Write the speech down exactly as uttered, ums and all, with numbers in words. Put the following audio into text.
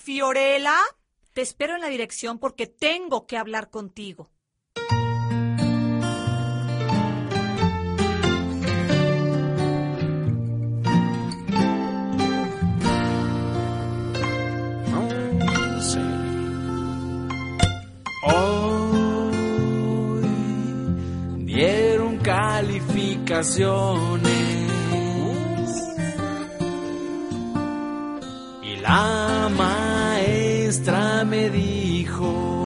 Fiorella, te espero en la dirección porque tengo que hablar contigo. Hoy dieron calificaciones y la maestra me dijo